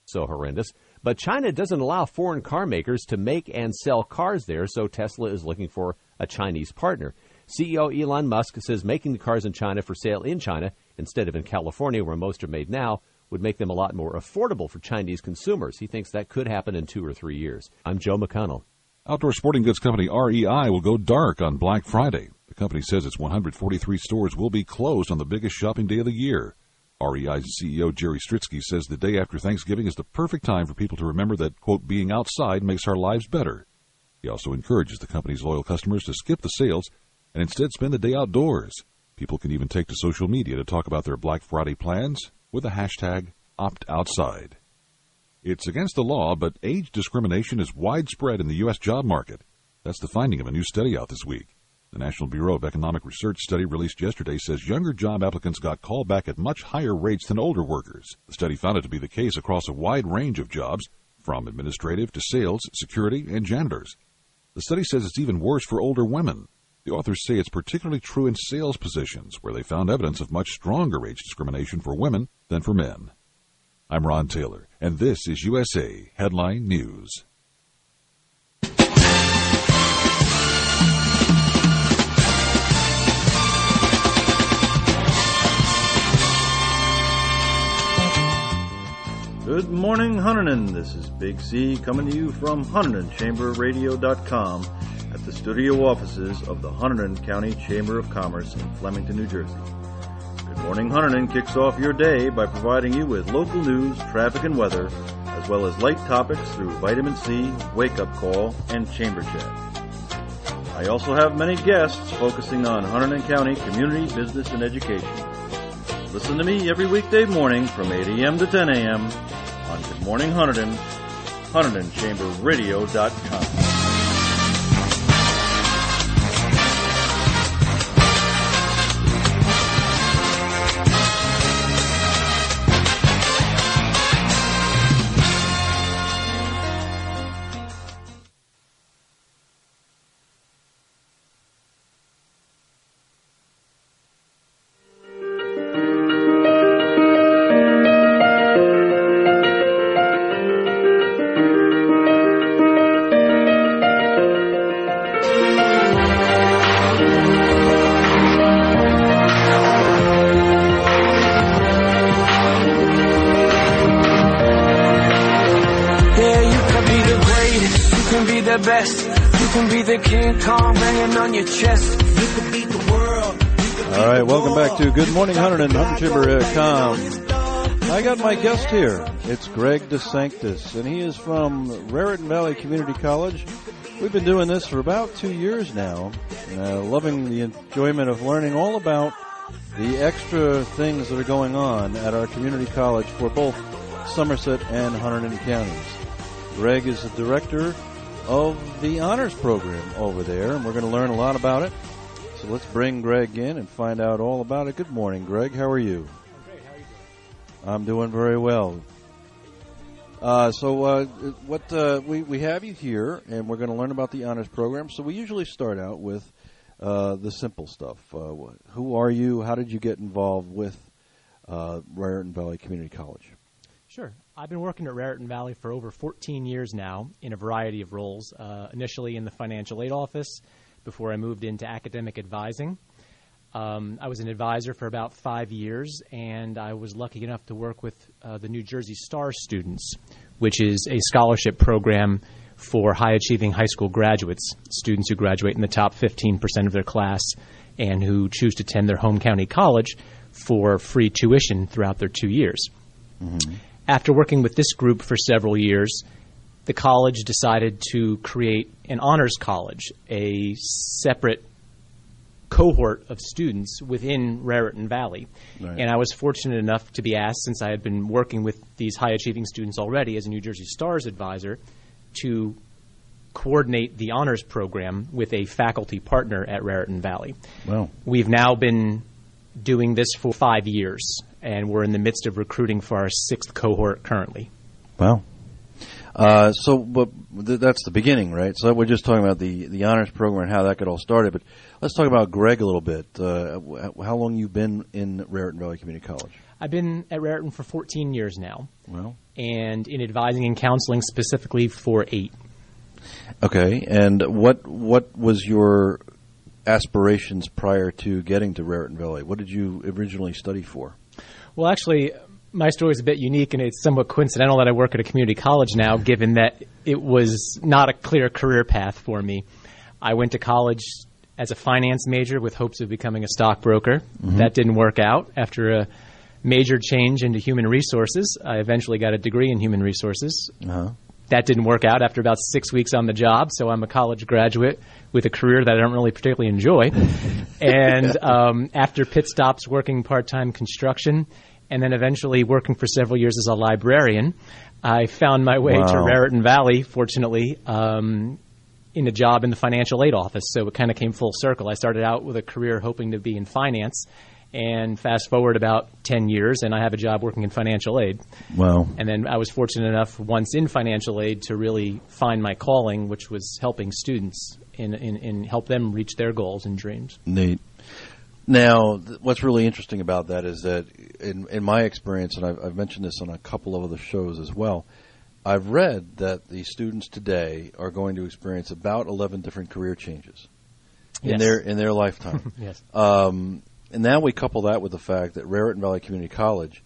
so horrendous. But China doesn't allow foreign car makers to make and sell cars there, so Tesla is looking for a Chinese partner. CEO Elon Musk says making the cars in China for sale in China instead of in California, where most are made now, would make them a lot more affordable for Chinese consumers. He thinks that could happen in 2 or 3 years. I'm Joe McConnell. Outdoor sporting goods company REI will go dark on Black Friday. The company says its 143 stores will be closed on the biggest shopping day of the year. REI's CEO Jerry Stritzky says the day after Thanksgiving is the perfect time for people to remember that, quote, being outside makes our lives better. He also encourages the company's loyal customers to skip the sales and instead spend the day outdoors. People can even take to social media to talk about their Black Friday plans with the hashtag #OptOutside. It's against the law, but age discrimination is widespread in the U.S. job market. That's the finding of a new study out this week. The National Bureau of Economic Research study released yesterday says younger job applicants got called back at much higher rates than older workers. The study found it to be the case across a wide range of jobs, from administrative to sales, security, and janitors. The study says it's even worse for older women. The authors say it's particularly true in sales positions, where they found evidence of much stronger age discrimination for women than for men. I'm Ron Taylor, and this is USA Headline News. Good morning, Hunterdon. This is Big C coming to you from HunterdonChamberRadio.com at the studio offices of the Hunterdon County Chamber of Commerce in Flemington, New Jersey. Good Morning Hunterdon kicks off your day by providing you with local news, traffic, and weather, as well as light topics through Vitamin C, Wake Up Call, and Chamber Chat. I also have many guests focusing on Hunterdon County community, business, and education. Listen to me every weekday morning from 8 a.m. to 10 a.m. on Good Morning Hunterdon, HunterdonChamberRadio.com. Best. You can be the King Kong banging on your chest. You can beat the world. All right, welcome back to Good Morning Hunterdon, HunterdonChamber.com. I got my guest here. It's Greg DeSanctis, and he is from Raritan Valley Community College. We've been doing this for about 2 years now, loving the enjoyment of learning all about the extra things that are going on at our community college for both Somerset and Hunterdon counties. Greg is the director of the honors program over there, and we're going to learn a lot about it. So let's bring Greg in and find out all about it. Good morning, Greg. How are you? I'm great. How are you doing? I'm doing very well. We have you here, and we're going to learn about the honors program. So we usually start out with the simple stuff. Who are you? How did you get involved with Raritan Valley Community College? Sure. I've been working at Raritan Valley for over 14 years now in a variety of roles, initially in the financial aid office before I moved into academic advising. I was an advisor for about 5 years, and I was lucky enough to work with the New Jersey STAR students, which is a scholarship program for high-achieving high school graduates, students who graduate in the top 15% of their class and who choose to attend their home county college for free tuition throughout their 2 years. Mm-hmm. After working with this group for several years, the college decided to create an honors college, a separate cohort of students within Raritan Valley. Right. And I was fortunate enough to be asked, since I had been working with these high-achieving students already as a New Jersey STARS advisor, to coordinate the honors program with a faculty partner at Raritan Valley. Wow. We've now been doing this for 5 years, and we're in the midst of recruiting for our 6th cohort currently. Wow. But that's the beginning, right? So we're just talking about the honors program and how that got all started. But let's talk about Greg a little bit. How long you've been in Raritan Valley Community College? I've been at Raritan for 14 years now. Well, and in advising and counseling specifically for 8. Okay, and what was your aspirations prior to getting to Raritan Valley? What did you originally study for? Well, actually, my story is a bit unique, and it's somewhat coincidental that I work at a community college now, given that it was not a clear career path for me. I went to college as a finance major with hopes of becoming a stockbroker. Mm-hmm. That didn't work out. After a major change into human resources, I eventually got a degree in human resources. Uh-huh. That didn't work out after about 6 weeks on the job, so I'm a college graduate with a career that I don't really particularly enjoy. And after pit stops working part-time construction and then eventually working for several years as a librarian, I found my way to Raritan Valley, fortunately, in a job in the financial aid office. So it kind of came full circle. I started out with a career hoping to be in finance, and fast forward about 10 years, and I have a job working in financial aid. Wow. And then I was fortunate enough, once in financial aid, to really find my calling, which was helping students and help them reach their goals and dreams. Neat. Now, what's really interesting about that is that in my experience, and I've mentioned this on a couple of other shows as well, I've read that the students today are going to experience about 11 different career changes in their lifetime. Yes. And now we couple that with the fact that Raritan Valley Community College,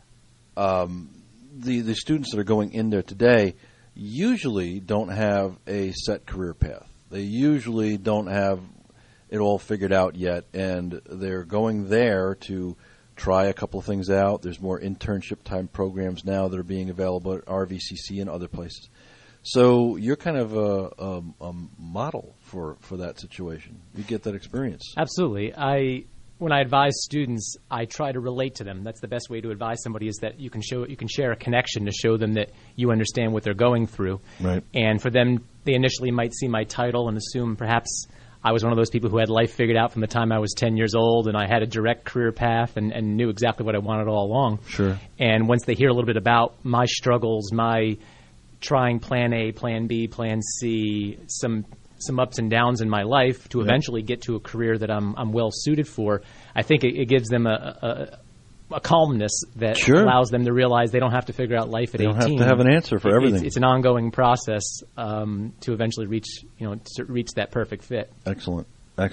the students that are going in there today usually don't have a set career path. They usually don't have it all figured out yet, and they're going there to try a couple of things out. There's more internship time programs now that are being available at RVCC and other places. So you're kind of a model for that situation. You get that experience. Absolutely. When I advise students, I try to relate to them. That's the best way to advise somebody, is that you can share a connection to show them that you understand what they're going through. Right. And for them, they initially might see my title and assume perhaps I was one of those people who had life figured out from the time I was 10 years old, and I had a direct career path and knew exactly what I wanted all along. Sure. And once they hear a little bit about my struggles, my trying plan A, plan B, plan C, some ups and downs in my life to eventually get to a career that I'm well suited for, I think it gives them a calmness that allows them to realize they don't have to figure out life at 18. They don't have to have an answer for everything. It's an ongoing process to eventually reach that perfect fit. Excellent.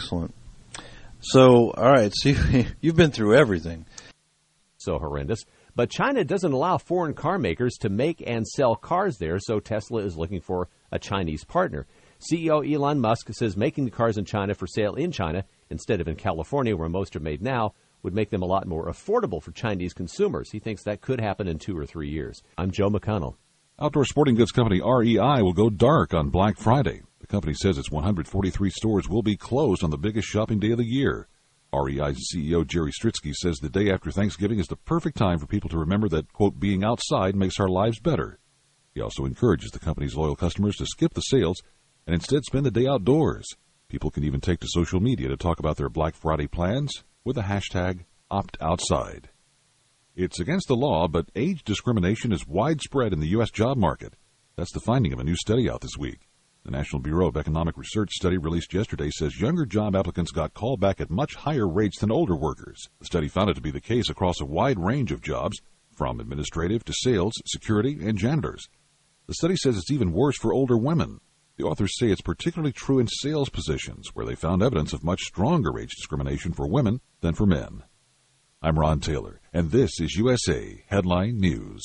So, all right, see, you've been through everything. So horrendous. But China doesn't allow foreign car makers to make and sell cars there, so Tesla is looking for a Chinese partner. CEO Elon Musk says making the cars in China for sale in China instead of in California, where most are made now, would make them a lot more affordable for Chinese consumers. He thinks that could happen in 2 or 3 years. I'm Joe McConnell. Outdoor sporting goods company REI will go dark on Black Friday. The company says its 143 stores will be closed on the biggest shopping day of the year. REI's CEO Jerry Stritsky says the day after Thanksgiving is the perfect time for people to remember that, quote, being outside makes our lives better. He also encourages the company's loyal customers to skip the sales and instead spend the day outdoors. People can even take to social media to talk about their Black Friday plans with the hashtag #OptOutside. It's against the law, but age discrimination is widespread in the U.S. job market. That's the finding of a new study out this week. The National Bureau of Economic Research study released yesterday says younger job applicants got called back at much higher rates than older workers. The study found it to be the case across a wide range of jobs, from administrative to sales, security, and janitors. The study says it's even worse for older women. The authors say it's particularly true in sales positions, where they found evidence of much stronger age discrimination for women than for men. I'm Ron Taylor, and this is USA Headline News.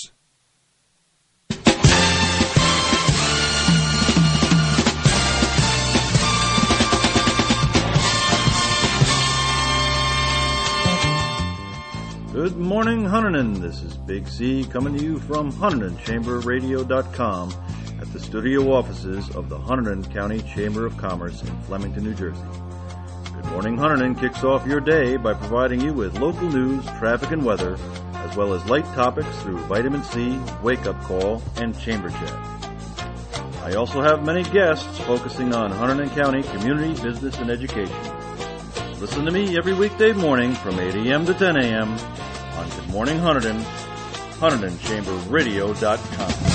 Good morning, Huntington. This is Big C coming to you from HuntingtonChamberRadio.com at the studio offices of the Hunterdon County Chamber of Commerce in Flemington, New Jersey. Good Morning Hunterdon kicks off your day by providing you with local news, traffic, and weather, as well as light topics through Vitamin C, Wake Up Call, and Chamber Chat. I also have many guests focusing on Hunterdon County community, business, and education. Listen to me every weekday morning from 8 a.m. to 10 a.m. on Good Morning Hunterdon, HuntingtonChamberRadio.com.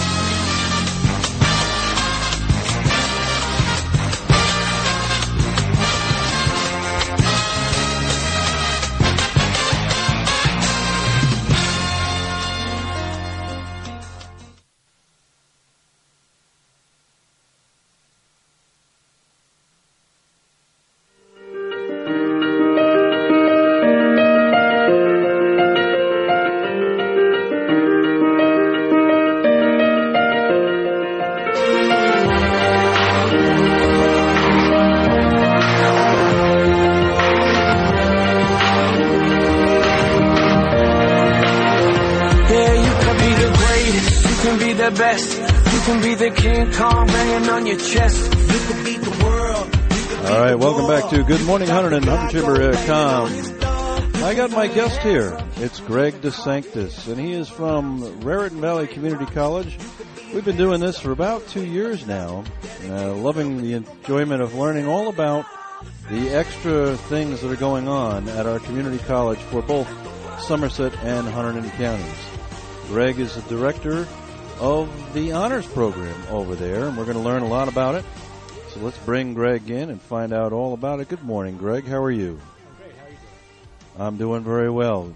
the best. You can be the King Kong banging on your chest. You can beat the world. All right, welcome back to Good Morning Hunter and HunterChamber.com. I got my guest here. It's Greg DeSanctis, and he is from Raritan Valley Community College. We've been doing this for about 2 years now, loving the enjoyment of learning all about the extra things that are going on at our community college for both Somerset and Hunterdon counties. Greg is the director of the honors program over there, and we're going to learn a lot about it. So let's bring Greg in and find out all about it. Good morning, Greg. How are you? I'm great. How are you doing? I'm doing very well.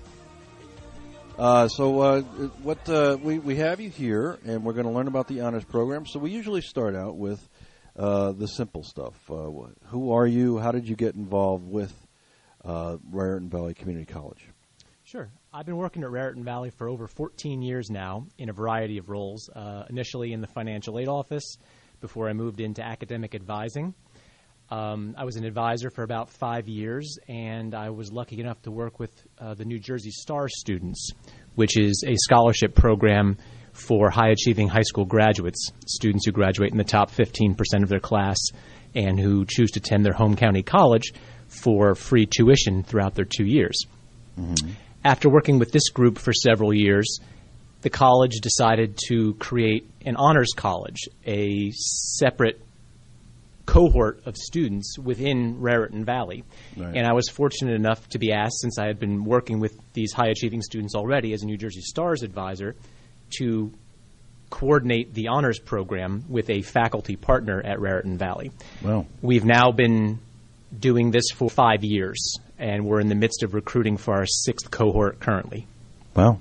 We have you here, and we're going to learn about the honors program. So we usually start out with the simple stuff. Who are you? How did you get involved with Raritan Valley Community College? Sure. I've been working at Raritan Valley for over 14 years now in a variety of roles, initially in the financial aid office before I moved into academic advising. I was an advisor for about 5 years, and I was lucky enough to work with the New Jersey STAR students, which is a scholarship program for high-achieving high school graduates, students who graduate in the top 15% of their class and who choose to attend their home county college for free tuition throughout their 2 years. Mm-hmm. After working with this group for several years, the college decided to create an honors college, a separate cohort of students within Raritan Valley. Right. And I was fortunate enough to be asked, since I had been working with these high-achieving students already as a New Jersey STARS advisor, to coordinate the honors program with a faculty partner at Raritan Valley. Wow. We've now been doing this for 5 years, and we're in the midst of recruiting for our 6th cohort currently. Wow.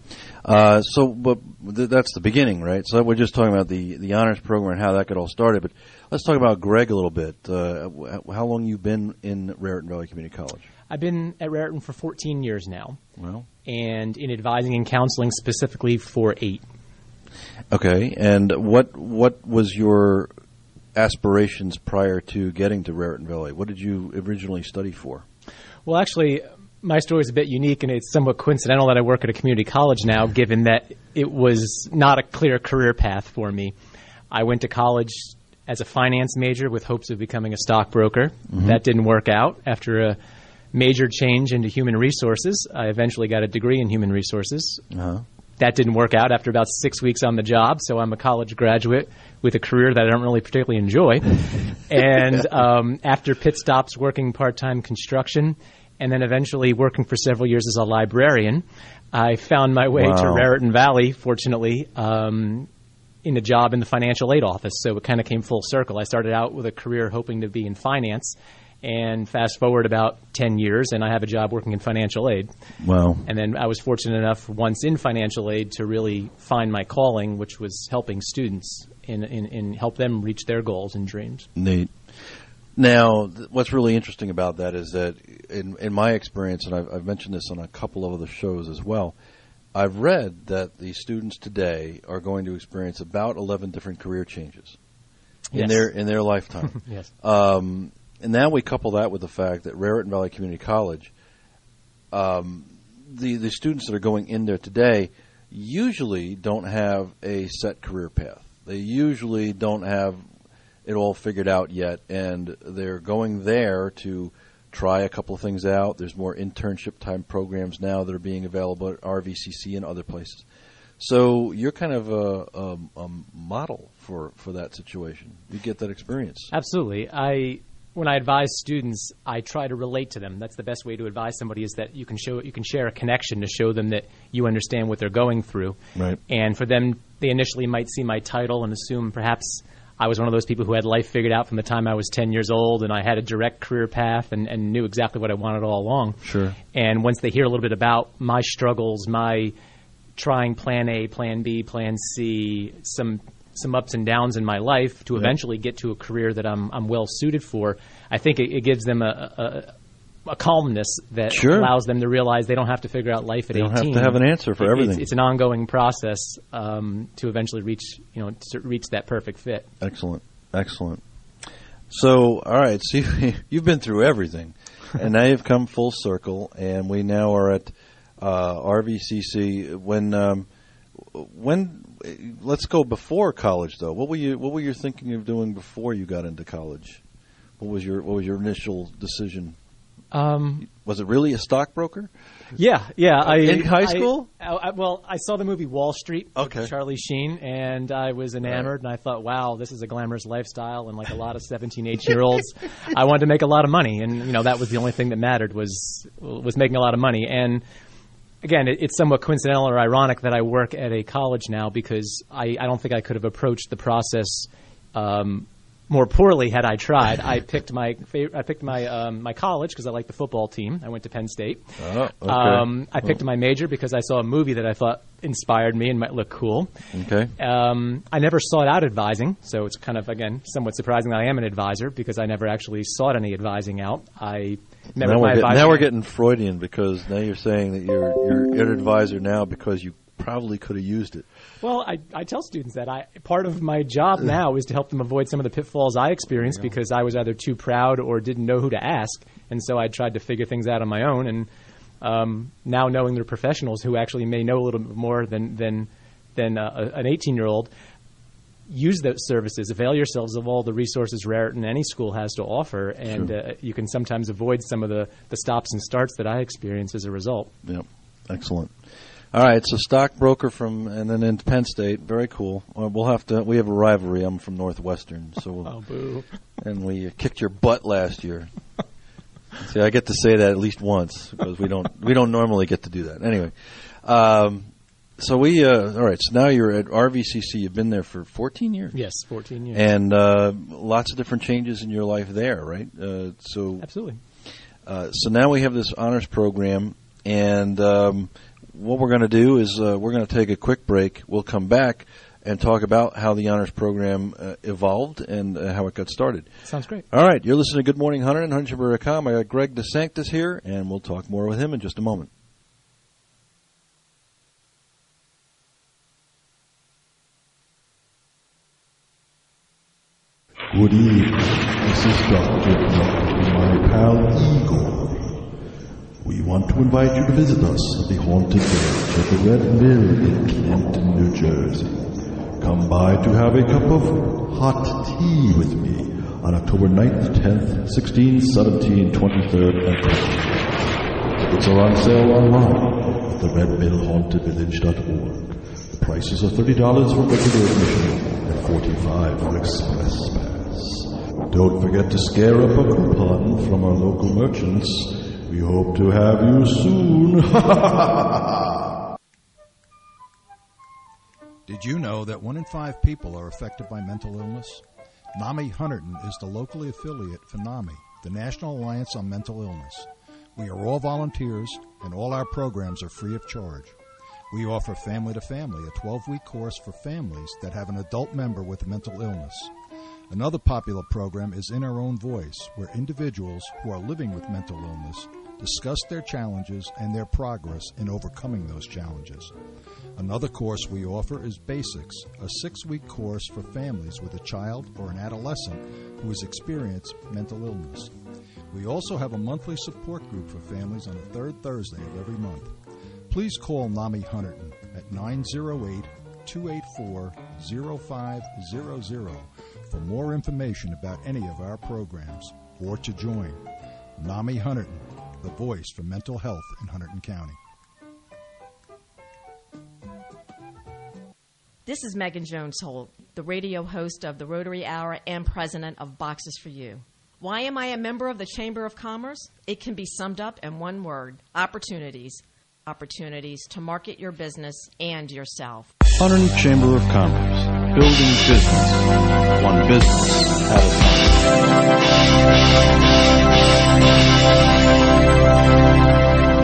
But that's the beginning, right? So we're just talking about the honors program and how that got all started. But let's talk about Greg a little bit. How long you've been in Raritan Valley Community College? I've been at Raritan for 14 years now. Well, and in advising and counseling specifically for 8. Okay. And what was your aspirations prior to getting to Raritan Valley? What did you originally study for? Well, actually, my story is a bit unique, and it's somewhat coincidental that I work at a community college now, given that it was not a clear career path for me. I went to college as a finance major with hopes of becoming a stockbroker. Mm-hmm. That didn't work out. After a major change into human resources, I eventually got a degree in human resources. Uh-huh. That didn't work out after about 6 weeks on the job, so I'm a college graduate with a career that I don't really particularly enjoy. And after pit stops working part-time construction and then eventually working for several years as a librarian, I found my way to Raritan Valley, fortunately, in a job in the financial aid office. So it kind of came full circle. I started out with a career hoping to be in finance, and fast forward about 10 years, and I have a job working in financial aid. Wow. And then I was fortunate enough, once in financial aid, to really find my calling, which was helping students in help them reach their goals and dreams. Neat. Now, what's really interesting about that is that in my experience, and I've mentioned this on a couple of other shows as well, I've read that the students today are going to experience about 11 different career changes in their lifetime. Yes. And now we couple that with the fact that Raritan Valley Community College, the students that are going in there today usually don't have a set career path. They usually don't have it all figured out yet, and they're going there to try a couple of things out. There's more internship time programs now that are being available at RVCC and other places. So you're kind of a model for that situation. You get that experience. Absolutely. When I advise students, I try to relate to them. That's the best way to advise somebody, is that you can share a connection to show them that you understand what they're going through. Right. And for them, they initially might see my title and assume perhaps I was one of those people who had life figured out from the time I was 10 years old, and I had a direct career path and knew exactly what I wanted all along. Sure. And once they hear a little bit about my struggles, my trying plan A, plan B, plan C, some ups and downs in my life to eventually get to a career that I'm well suited for, I think it gives them a calmness that allows them to realize they don't have to figure out life at 18. They don't have to have an answer for everything. It's an ongoing process to eventually reach that perfect fit. Excellent. So, all right, so you've been through everything, and now you've come full circle, and we now are at RVCC. When let's go before college, though. What were you thinking of doing before you got into college? What was your initial decision? Was it really a stockbroker? Yeah. In high school? I saw the movie Wall Street with Charlie Sheen, and I was enamored, and I thought, wow, this is a glamorous lifestyle, and like a lot of 17, 18-year-olds, I wanted to make a lot of money, and that was the only thing that mattered was making a lot of money. And again, it's somewhat coincidental or ironic that I work at a college now because I don't think I could have approached the process more poorly had I tried. I picked my college because I liked the football team. I went to Penn State. Oh, okay. I picked my major because I saw a movie that I thought inspired me and might look cool. Okay. I never sought out advising, so it's kind of, again, somewhat surprising that I am an advisor because I never actually sought any advising out. I met with my advisor. Now we're getting Freudian because now you're saying that you're an advisor now because you probably could have used it. Well, I tell students that part of my job now is to help them avoid some of the pitfalls I experienced because I was either too proud or didn't know who to ask, and so I tried to figure things out on my own. And now knowing they're professionals who actually may know a little bit more than an 18-year-old, use those services. Avail yourselves of all the resources Raritan any school has to offer, and you can sometimes avoid some of the stops and starts that I experience as a result. Yep, excellent. All right, so stockbroker and then into Penn State, very cool. We have a rivalry. I'm from Northwestern, so boo. And we kicked your butt last year. See, I get to say that at least once because we don't normally get to do that. Anyway, so all right. So now you're at RVCC. You've been there for 14 years. Yes, 14 years. And lots of different changes in your life there, right? Absolutely. So now we have this honors program, and what we're going to do is we're going to take a quick break. We'll come back and talk about how the honors program evolved and how it got started. Sounds great. All right. You're listening to Good Morning Hunter and HunterChamber.com. I got Greg DeSanctis here, and we'll talk more with him in just a moment. Good evening. This is Dr. Duck and my pal Igor. We want to invite you to visit us at the Haunted Village at the Red Mill in Clinton, New Jersey. Come by to have a cup of hot tea with me on October 9th, 10th, 16th, 17th, 23rd, and 24th. Tickets are on sale online at the redmillhauntedvillage.org. The prices are $30 for regular admission and $45 for express pass. Don't forget to scare up a coupon from our local merchants. We hope to have you soon. Did you know that 1 in 5 people are affected by mental illness? NAMI Hunterdon is the locally affiliate for NAMI, the National Alliance on Mental Illness. We are all volunteers, and all our programs are free of charge. We offer Family to Family, a 12-week course for families that have an adult member with a mental illness. Another popular program is In Our Own Voice, where individuals who are living with mental illness discuss their challenges and their progress in overcoming those challenges. Another course we offer is Basics, a 6-week course for families with a child or an adolescent who has experienced mental illness. We also have a monthly support group for families on the third Thursday of every month. Please call NAMI Hunterdon at 908-284-0500 for more information about any of our programs or to join. NAMI Hunterdon, the voice for mental health in Hunterdon County. This is Megan Jones-Holt, the radio host of the Rotary Hour and president of Boxes for You. Why am I a member of the Chamber of Commerce? It can be summed up in one word: opportunities. Opportunities to market your business and yourself. Hunterdon Chamber of Commerce, building business, one business at a time.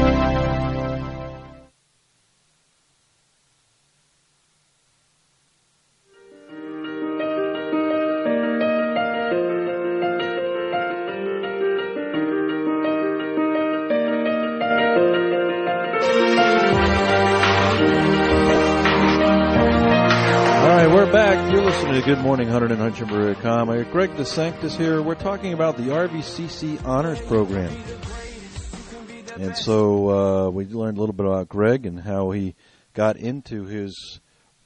Good morning, Hunterdon and HunterChamber.com. Greg DeSanctis here. We're talking about the RVCC Honors Program. And so we learned a little bit about Greg and how he got into his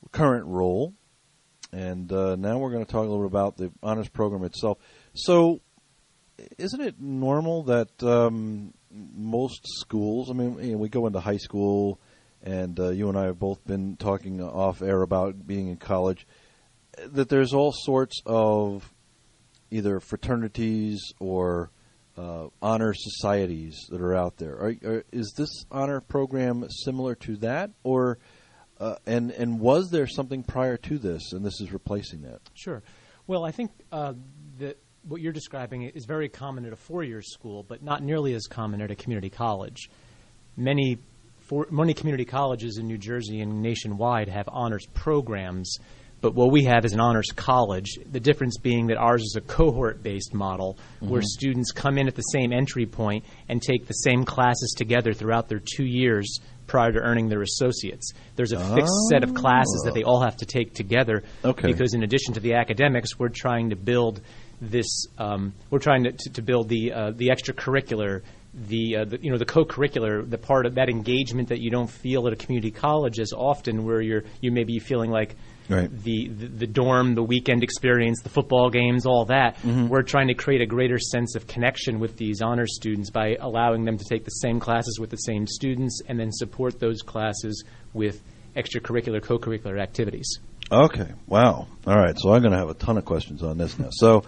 current role, and now we're going to talk a little bit about the honors program itself. So, isn't it normal that most schools, I mean, we go into high school, and you and I have both been talking off air about being in college, that there's all sorts of either fraternities or honor societies that are out there. Is this honor program similar to that, or and was there something prior to this, and this is replacing that? Sure. Well, I think that what you're describing is very common at a four-year school, but not nearly as common at a community college. Many community colleges in New Jersey and nationwide have honors programs, but what we have is an honors college, the difference being that ours is a cohort-based model where students come in at the same entry point and take the same classes together throughout their 2 years prior to earning their associates. There's a fixed set of classes that they all have to take together because in addition to the academics, we're trying to build this we're trying to build the extracurricular, the co-curricular, the part of that engagement that you don't feel at a community college as often, where you may be feeling like the dorm, the weekend experience, the football games, all that. We're trying to create a greater sense of connection with these honors students by allowing them to take the same classes with the same students and then support those classes with extracurricular, co-curricular activities. Okay. Wow. All right. So I'm going to have a ton of questions on this now. So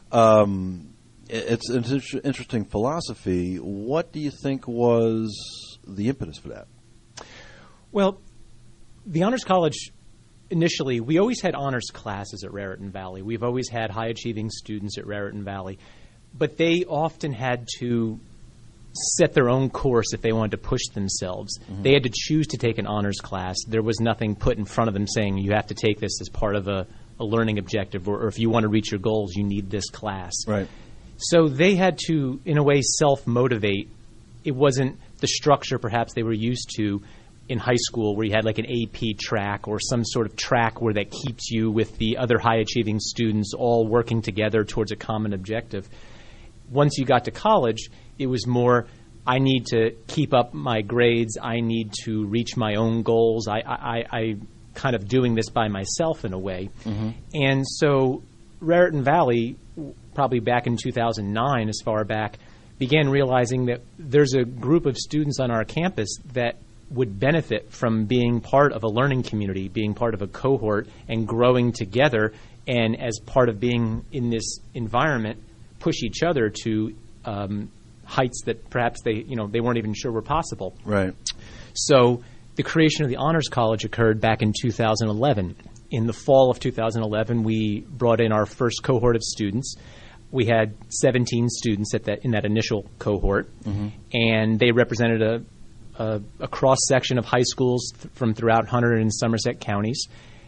it's an interesting philosophy. What do you think was the impetus for that? Well, the Honors College, initially, we always had honors classes at Raritan Valley. We've always had high-achieving students at Raritan Valley. But they often had to set their own course if they wanted to push themselves. They had to choose to take an honors class. There was nothing put in front of them saying you have to take this as part of a learning objective, or if you want to reach your goals, you need this class. Right. So they had to, in a way, self-motivate. It wasn't the structure perhaps they were used to in high school where you had like an AP track or some sort of track where that keeps you with the other high-achieving students all working together towards a common objective. Once you got to college, it was more, I need to keep up my grades. I need to reach my own goals. I kind of doing this by myself in a way. And so Raritan Valley, probably back in 2009, as far back, began realizing that there's a group of students on our campus that would benefit from being part of a learning community, being part of a cohort, and growing together, and as part of being in this environment, push each other to heights that perhaps they weren't even sure were possible. Right. So the creation of the Honors College occurred back in 2011. In the fall of 2011, we brought in our first cohort of students. We had 17 students in that initial cohort, and they represented a cross-section of high schools from throughout Hunter and Somerset counties.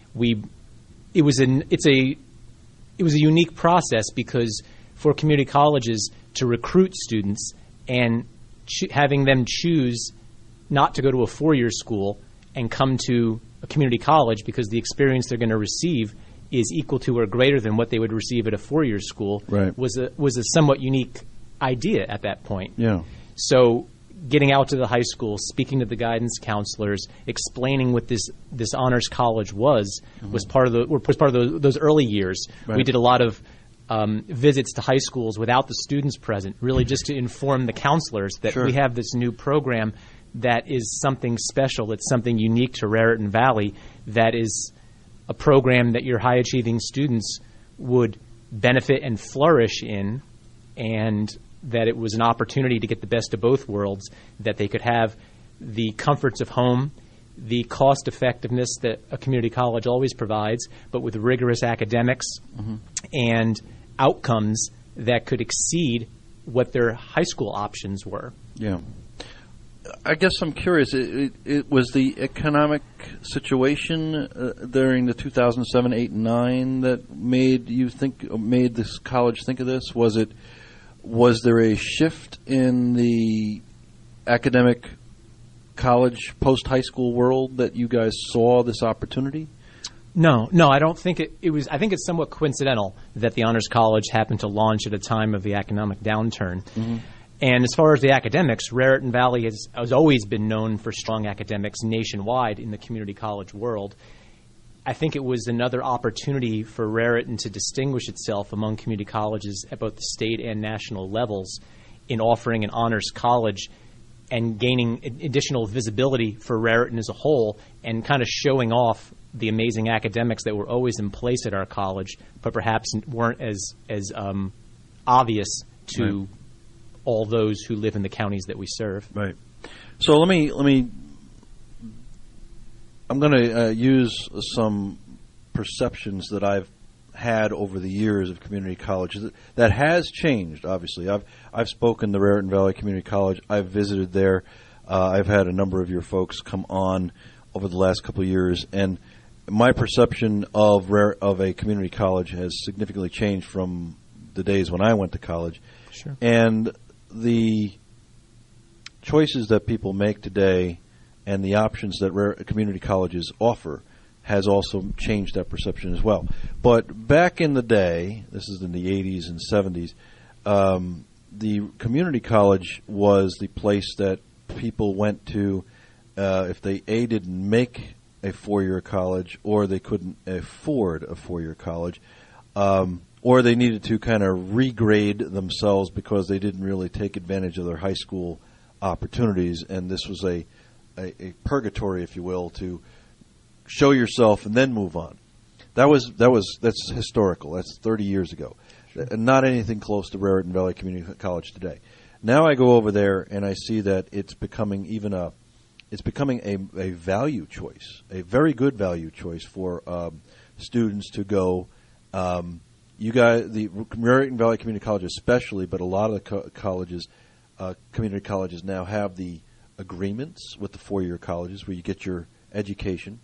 It was a unique process because for community colleges to recruit students and having them choose not to go to a four-year school and come to a community college because the experience they're going to receive is equal to or greater than what they would receive at a four-year school was a somewhat unique idea at that point. Yeah. So getting out to the high school, speaking to the guidance counselors, explaining what this honors college was part of those early years. Right. We did a lot of visits to high schools without the students present, really just to inform the counselors that we have this new program that is something special, it's something unique to Raritan Valley, that is a program that your high-achieving students would benefit and flourish in, and that it was an opportunity to get the best of both worlds, that they could have the comforts of home, the cost-effectiveness that a community college always provides, but with rigorous academics and outcomes that could exceed what their high school options were. Yeah. I guess I'm curious. It was the economic situation during the 2007, 8, and 9 that made this college think of this? Was there a shift in the academic college post-high school world that you guys saw this opportunity? No, I don't think it was. I think it's somewhat coincidental that the Honors College happened to launch at a time of the economic downturn. And as far as the academics, Raritan Valley has always been known for strong academics nationwide in the community college world. I think it was another opportunity for Raritan to distinguish itself among community colleges at both the state and national levels in offering an honors college and gaining additional visibility for Raritan as a whole, and kind of showing off the amazing academics that were always in place at our college, but perhaps weren't as obvious to all those who live in the counties that we serve. Right. So let me. I'm going to use some perceptions that I've had over the years of community colleges. That has changed, obviously. I've spoken to Raritan Valley Community College. I've visited there. I've had a number of your folks come on over the last couple of years, and my perception of a community college has significantly changed from the days when I went to college. Sure. And the choices that people make today and the options that community colleges offer has also changed that perception as well. But back in the day, this is in the 80s and 70s, the community college was the place that people went to if they didn't make a four-year college, or they couldn't afford a four-year college, or they needed to kind of regrade themselves because they didn't really take advantage of their high school opportunities, and this was a purgatory, if you will, to show yourself and then move on. That's historical. That's 30 years ago. Sure. Not anything close to Raritan Valley Community College today. Now I go over there and I see that it's becoming a value choice, a very good value choice for students to go. You guys, the Raritan Valley Community College especially, but a lot of the colleges, community colleges now have the agreements with the four-year colleges where you get your education,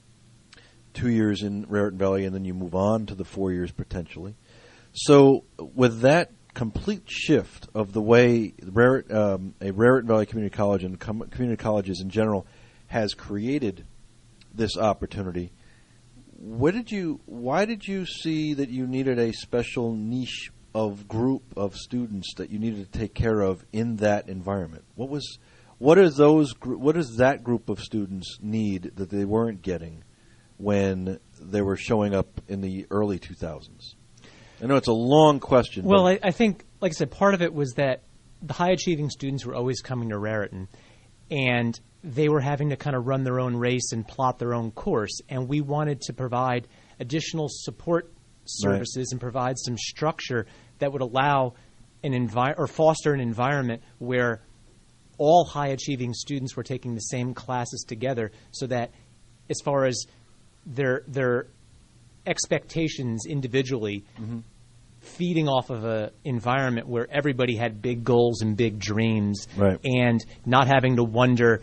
2 years in Raritan Valley, and then you move on to the 4 years potentially. So with that complete shift of the way a Raritan Valley Community College and community colleges in general has created this opportunity, why did you see that you needed a special niche of group of students that you needed to take care of in that environment? What does that group of students need that they weren't getting when they were showing up in the early 2000s? I know it's a long question. Well, I think, like I said, part of it was that the high-achieving students were always coming to Raritan, and they were having to kind of run their own race and plot their own course, and we wanted to provide additional support services and provide some structure that would allow or foster an environment where all high-achieving students were taking the same classes together, so that as far as their expectations individually, feeding off of an environment where everybody had big goals and big dreams, and not having to wonder,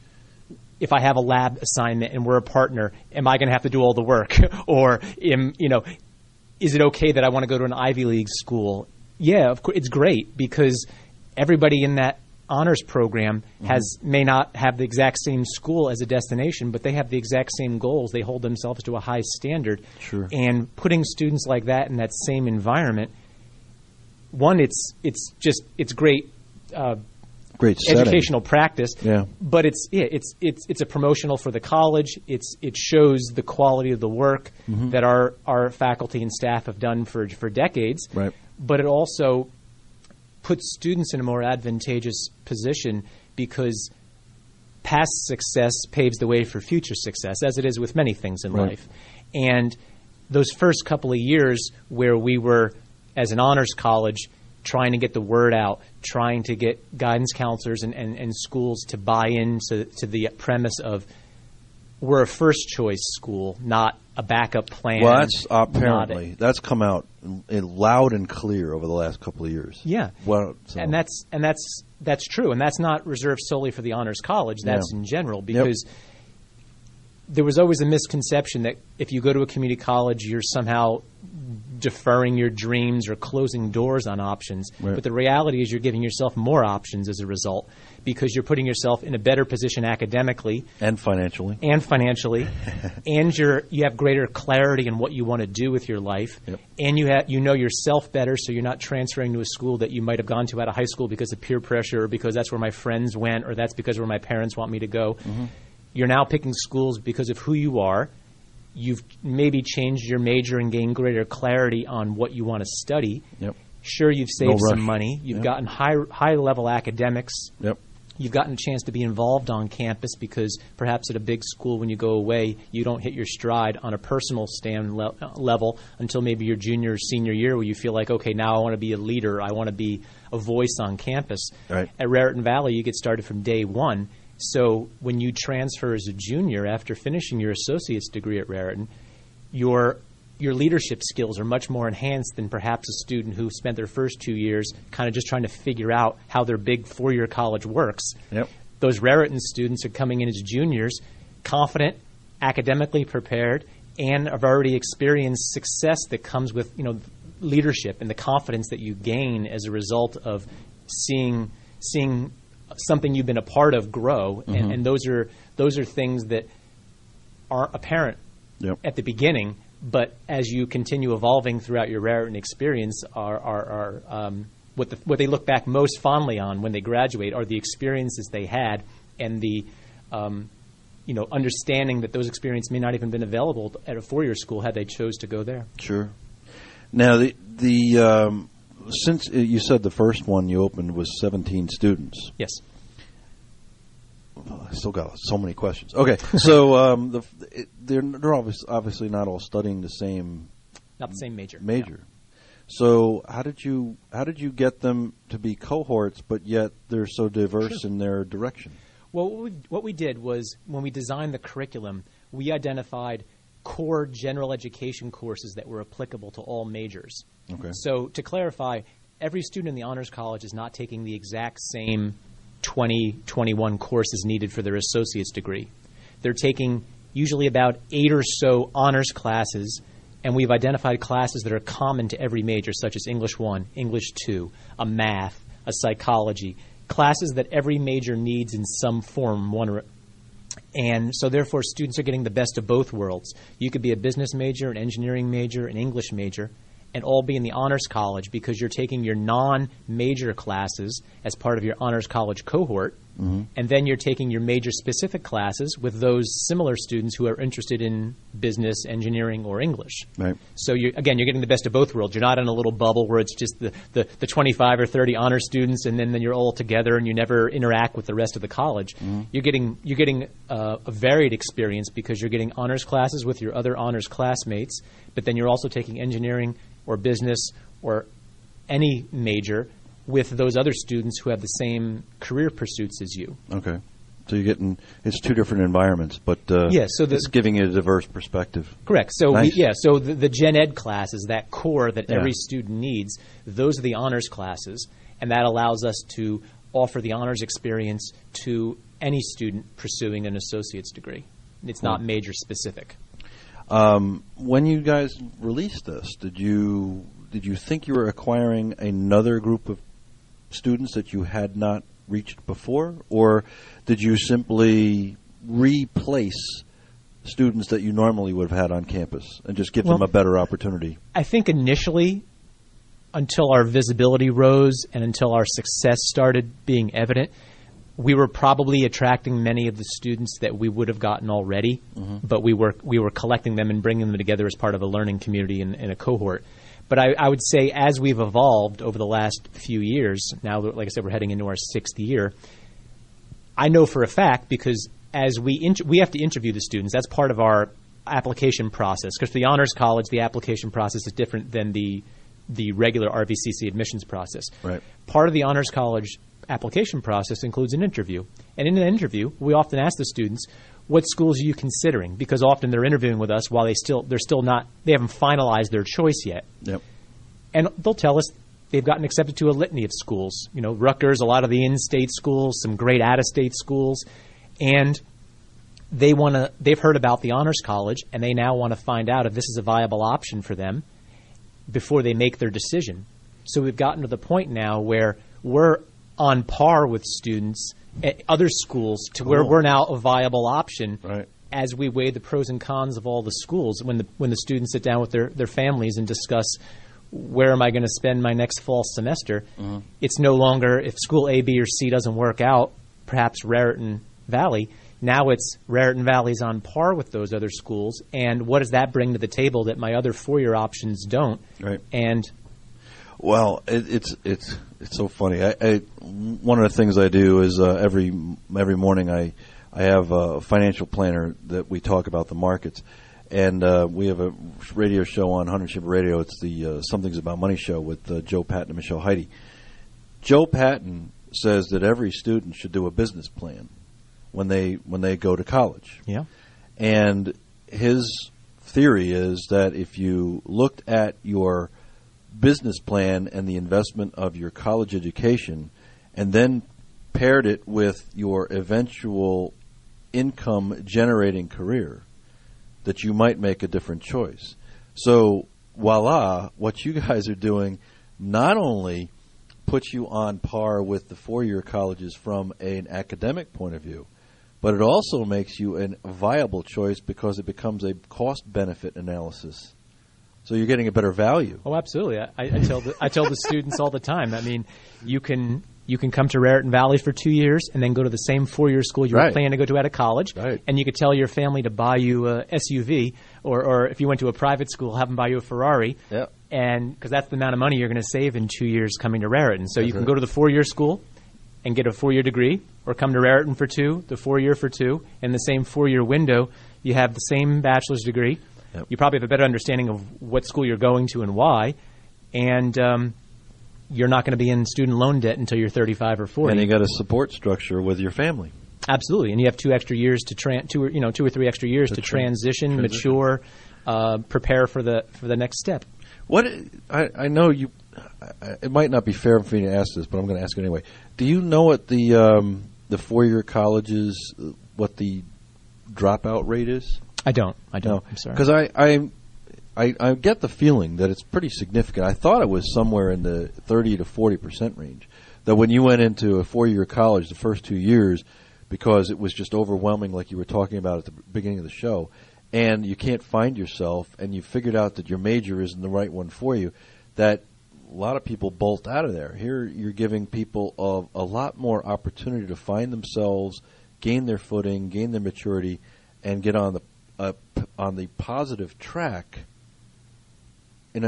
if I have a lab assignment and we're a partner, am I going to have to do all the work? Or, is it okay that I want to go to an Ivy League school? Yeah, of course, it's great because everybody in that honors program may not have the exact same school as a destination, but they have the exact same goals. They hold themselves to a high standard. Sure. And putting students like that in that same environment, one, it's great. Great educational practice, yeah. But it's a promotional for the college. It shows the quality of the work that our faculty and staff have done for decades. Right. But it also puts students in a more advantageous position because past success paves the way for future success, as it is with many things in life. And those first couple of years where we were, as an honors college, trying to get the word out, trying to get guidance counselors and schools to buy into the premise of we're a first choice school, not a backup plan. Well, that's apparently that's come out loud and clear over the last couple of years. Yeah, well, so. and that's true, and that's not reserved solely for the honors college. That's in general, because there was always a misconception that if you go to a community college, you're somehow deferring your dreams or closing doors on options. But the reality is you're giving yourself more options as a result, because you're putting yourself in a better position academically and financially, and you have greater clarity in what you want to do with your life, and you know yourself better, so you're not transferring to a school that you might have gone to out of high school because of peer pressure, or because that's where my friends went, or that's because where my parents want me to go. You're now picking schools because of who you are, you've maybe changed your major and gained greater clarity on what you want to study. Yep. Sure, you've saved No some rush. money. You've Yep. gotten high-level academics. Yep. You've gotten a chance to be involved on campus because perhaps at a big school when you go away, you don't hit your stride on a personal level until maybe your junior or senior year where you feel like, okay, now I want to be a leader. I want to be a voice on campus. Right. At Raritan Valley, you get started from day one. So when you transfer as a junior after finishing your associate's degree at Raritan, your leadership skills are much more enhanced than perhaps a student who spent their first 2 years kind of just trying to figure out how their big four-year college works. Yep. Those Raritan students are coming in as juniors, confident, academically prepared, and have already experienced success that comes with, leadership and the confidence that you gain as a result of seeing something you've been a part of grow. Mm-hmm. And those are things that aren't apparent Yep. at the beginning, but as you continue evolving throughout your Raritan experience, are what they look back most fondly on when they graduate are the experiences they had and the understanding that those experiences may not even been available at a four-year school had they chose to go there. Sure. Now, since you said the first one you opened was 17 students. Yes. I still got so many questions. Okay, so they're obviously not all studying the same. Not the same major. Major. No. So how did you get them to be cohorts, but yet they're so diverse in their direction? Well, what we did was when we designed the curriculum, we identified core general education courses that were applicable to all majors. Okay. So to clarify, every student in the Honors College is not taking the exact same 21 courses needed for their associate's degree. They're taking usually about 8 or so honors classes, and we've identified classes that are common to every major, such as English 1, English 2, a math, a psychology, classes that every major needs in some form. And so therefore students are getting the best of both worlds. You could be a business major, an engineering major, an English major, and all be in the Honors College because you're taking your non-major classes as part of your Honors College cohort, and then you're taking your major-specific classes with those similar students who are interested in business, engineering, or English. Right. So, you're getting the best of both worlds. You're not in a little bubble where it's just the 25 or 30 honor students, and then you're all together and you never interact with the rest of the college. You're getting a varied experience because you're getting honors classes with your other honors classmates, but then you're also taking engineering or business or any major with those other students who have the same career pursuits as you. Okay. So you're getting – it's two different environments, but it's giving you a diverse perspective. Correct. So, nice. So the Gen Ed classes, that core that every student needs, those are the honors classes, and that allows us to offer the honors experience to any student pursuing an associate's degree. It's not major specific. When you guys released this, did you think you were acquiring another group of students that you had not reached before, or did you simply replace students that you normally would have had on campus and just give them a better opportunity? I think initially, until our visibility rose and until our success started being evident, we were probably attracting many of the students that we would have gotten already, but we were collecting them and bringing them together as part of a learning community in a cohort. But I would say as we've evolved over the last few years, now, like I said, we're heading into our 6th year, I know for a fact because as we have to interview the students. That's part of our application process because for the Honors College, the application process is different than the regular RVCC admissions process. Right. Part of the Honors College application process includes an interview. And in an interview, we often ask the students, what schools are you considering? Because often they're interviewing with us while they haven't finalized their choice yet. Yep. And they'll tell us they've gotten accepted to a litany of schools. You know, Rutgers, a lot of the in-state schools, some great out-of-state schools. And they've heard about the Honors College, and they now want to find out if this is a viable option for them before they make their decision. So we've gotten to the point now where we're on par with students at other schools to where we're now a viable option as we weigh the pros and cons of all the schools. When the students sit down with their families and discuss where am I going to spend my next fall semester, it's no longer if school A, B, or C doesn't work out, perhaps Raritan Valley. Now it's Raritan Valley's on par with those other schools, and what does that bring to the table that my other four-year options don't? Right. And well, it's so funny. I one of the things I do is every morning I have a financial planner that we talk about the markets, and we have a radio show on 100 Chamber Radio. It's the Something's About Money show with Joe Patton and Michelle Heidi. Joe Patton says that every student should do a business plan when they go to college. Yeah. And his theory is that if you looked at your business plan and the investment of your college education and then paired it with your eventual income generating career, that you might make a different choice. So voila, what you guys are doing not only puts you on par with the four-year colleges from an academic point of view, but it also makes you a viable choice because it becomes a cost-benefit analysis. So you're getting a better value. Oh, absolutely. I tell the students all the time. I mean, you can come to Raritan Valley for 2 years and then go to the same four-year school you were planning to go to out of college. Right. And you could tell your family to buy you a SUV, or if you went to a private school, have them buy you a Ferrari. Yep. And because that's the amount of money you're going to save in 2 years coming to Raritan. So That's you can right. go to the four-year school and get a four-year degree, or come to Raritan for 2, the four-year for 2. In the same four-year window, you have the same bachelor's degree. Yep. You probably have a better understanding of what school you're going to and why. And you're not going to be in student loan debt until you're 35 or 40. And you got a support structure with your family. Absolutely. And you have 2 extra years to 2 or 3 extra years to transition, mature, prepare for the next step. What I know you. It might not be fair for me to ask this, but I'm going to ask it anyway. Do you know what the four-year colleges, what the dropout rate is? I don't. No. I'm sorry. Because I get the feeling that it's pretty significant. I thought it was somewhere in the 30 to 40% range. That when you went into a four-year college the first 2 years, because it was just overwhelming, like you were talking about at the beginning of the show, and you can't find yourself, and you figured out that your major isn't the right one for you, that a lot of people bolt out of there. Here you're giving people a lot more opportunity to find themselves, gain their footing, gain their maturity, and get on the positive track in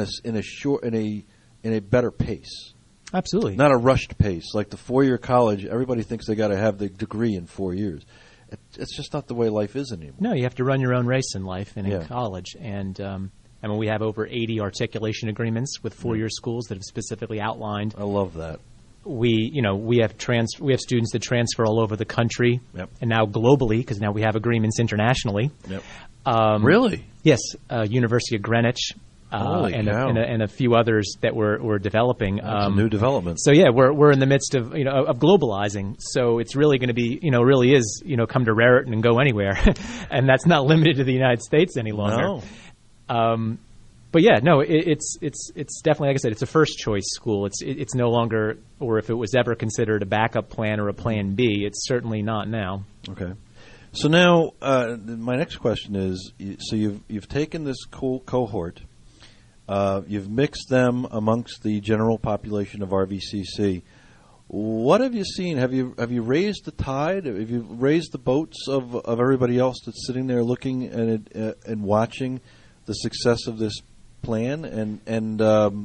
a better pace. Absolutely. Not a rushed pace. Like the four-year college, everybody thinks they got to have the degree in 4 years. It's just not the way life is anymore. No, you have to run your own race in life and Yeah. in college. And I mean, we have over 80 articulation agreements with four-year schools that have specifically outlined. I love that. We have students that transfer all over the country, Yep. and now globally, because now we have agreements internationally. Yep. Really? Yes, University of Greenwich, Holy cow. and a few others that we're developing. That's a new development. So yeah, we're in the midst of of globalizing. So it's really going to be really is come to Raritan and go anywhere, and that's not limited to the United States any longer. No. But yeah, no, it's definitely, like I said, it's a first choice school. It's no longer, or if it was ever considered a backup plan or a plan B, it's certainly not now. Okay. So now my next question is: so you've taken this cohort, you've mixed them amongst the general population of RVCC. What have you seen? Have you raised the tide? Have you raised the boats of everybody else that's sitting there looking and watching the success of this plan, and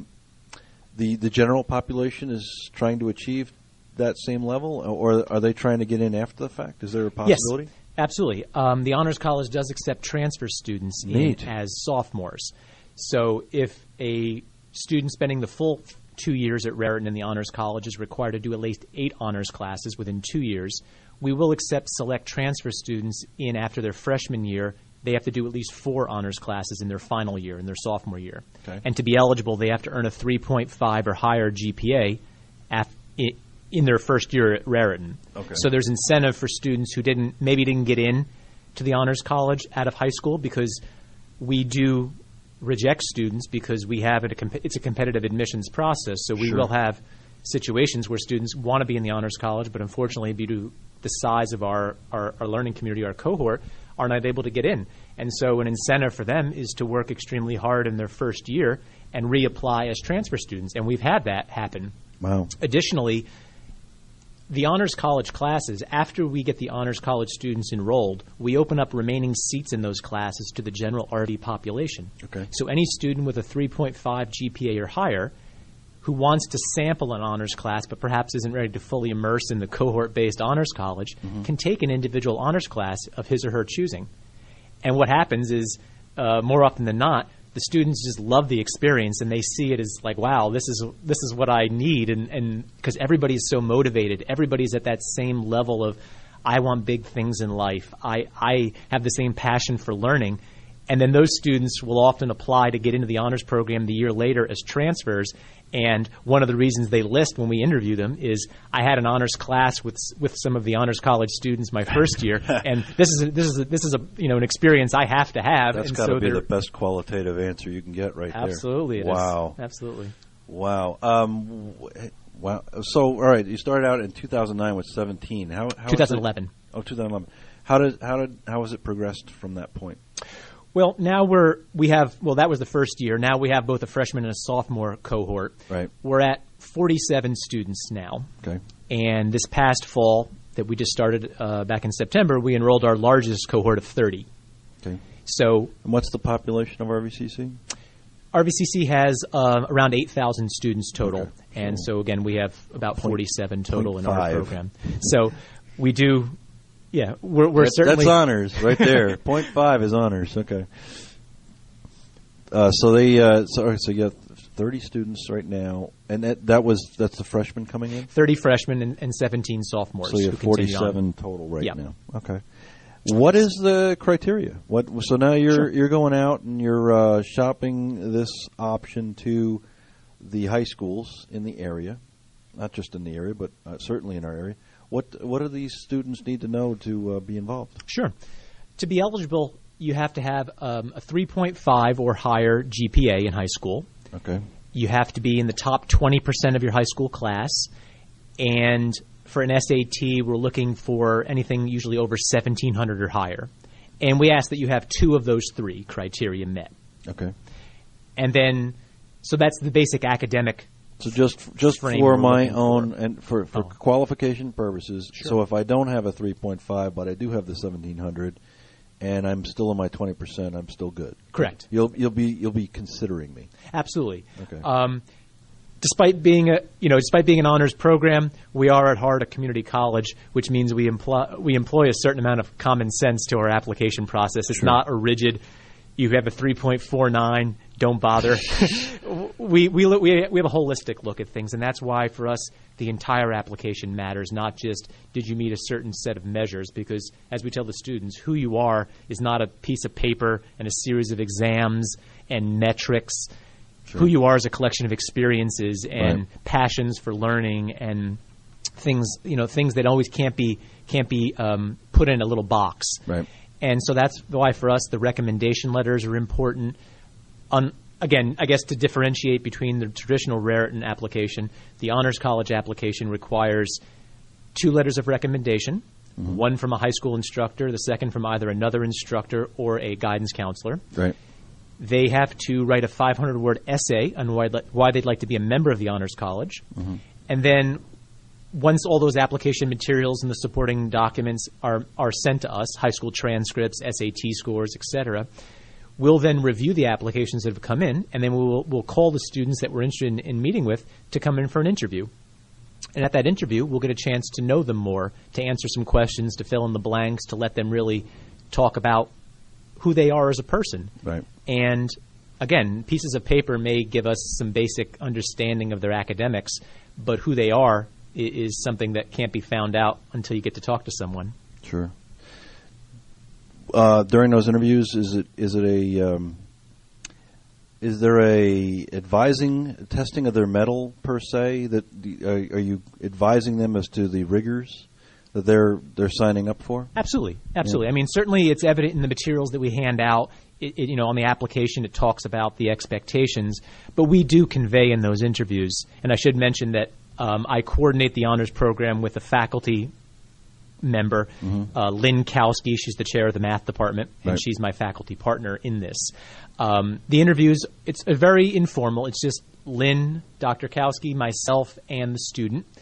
the general population is trying to achieve that same level, or are they trying to get in after the fact? Is there a possibility? Yes, absolutely. The Honors College does accept transfer students in as sophomores. So if a student spending the full 2 years at Raritan in the Honors College is required to do at least 8 honors classes within 2 years, we will accept select transfer students in after their freshman year. They have to do at least 4 honors classes in their final year, in their sophomore year. Okay. And to be eligible, they have to earn a 3.5 or higher GPA in their first year at Raritan. Okay. So there's incentive for students who maybe didn't get in to the Honors College out of high school, because we do reject students because we have it's a competitive admissions process. So we will have situations where students want to be in the Honors College, but unfortunately, due to the size of our learning community, our cohort, are not able to get in. And so an incentive for them is to work extremely hard in their first year and reapply as transfer students. And we've had that happen. Wow. Additionally, the Honors College classes, after we get the Honors College students enrolled, we open up remaining seats in those classes to the general RD population. Okay. So any student with a 3.5 GPA or higher who wants to sample an honors class but perhaps isn't ready to fully immerse in the cohort-based honors college can take an individual honors class of his or her choosing. And what happens is, more often than not, the students just love the experience, and they see it as like, wow, this is what I need, and because everybody is so motivated, everybody's at that same level of, I want big things in life, I have the same passion for learning, and then those students will often apply to get into the honors program the year later as transfers. And one of the reasons they list when we interview them is, I had an honors class with some of the honors college students my first year, and this is an experience I have to have. That's got to be the best qualitative answer you can get right absolutely, there. Wow. Absolutely. Wow. Wow. So, all right, you started out in 2009 with 17. How 2011. 2011. How has it progressed from that point? Well, now that was the first year. Now we have both a freshman and a sophomore cohort. Right. We're at 47 students now. Okay. And this past fall that we just started back in September, we enrolled our largest cohort of 30. Okay. So, and what's the population of RVCC? RVCC has around 8,000 students total. Okay. And so, again, we have about 47 total in our 0.5. program. So we do... Yeah, we're certainly... That's honors right there. 0.5 is honors. Okay. So you have 30 students right now, and that's the freshmen coming in? 30 freshmen and 17 sophomores. So you have 47 total right yep. now. Okay. What is the criteria? So now you're going out and you're shopping this option to the high schools in the area, not just in the area, but certainly in our area. What do these students need to know to be involved? Sure. To be eligible, you have to have a 3.5 or higher GPA in high school. Okay. You have to be in the top 20% of your high school class. And for an SAT, we're looking for anything usually over 1,700 or higher. And we ask that you have two of those three criteria met. Okay. And then, so that's the basic academic. So just for my own and for qualification purposes. Sure. So if I don't have a 3.5, but I do have the 1,700, and I'm still in my 20%, I'm still good. Correct. You'll be considering me. Absolutely. Okay. Despite being an honors program, we are at heart a community college, which means we employ a certain amount of common sense to our application process. It's not a rigid. You have a 3.49. Don't bother. we have a holistic look at things, and that's why for us the entire application matters, not just did you meet a certain set of measures, because as we tell the students, who you are is not a piece of paper and a series of exams and metrics. Sure. Who you are is a collection of experiences and passions for learning and things that always can't be put in a little box. Right. And so that's why for us the recommendation letters are important. Again, I guess to differentiate between the traditional Raritan application, the Honors College application requires 2 letters of recommendation, one from a high school instructor, the second from either another instructor or a guidance counselor. Right. They have to write a 500-word essay on why they'd like to be a member of the Honors College. And then once all those application materials and the supporting documents are sent to us, high school transcripts, SAT scores, etc., we'll then review the applications that have come in, and then we'll call the students that we're interested in meeting with to come in for an interview. And at that interview, we'll get a chance to know them more, to answer some questions, to fill in the blanks, to let them really talk about who they are as a person. Right. And again, pieces of paper may give us some basic understanding of their academics, but who they are is something that can't be found out until you get to talk to someone. Sure. During those interviews, is there a advising testing of their mettle per se? That are you advising them as to the rigors that they're signing up for? Absolutely. Yeah. I mean, certainly it's evident in the materials that we hand out. On the application, it talks about the expectations, but we do convey in those interviews. And I should mention that I coordinate the honors program with a faculty member, Lynn Kowski. She's the chair of the math department, and she's my faculty partner in this. The interviews, it's very informal. It's just Lynn, Dr. Kowski, myself, and the student.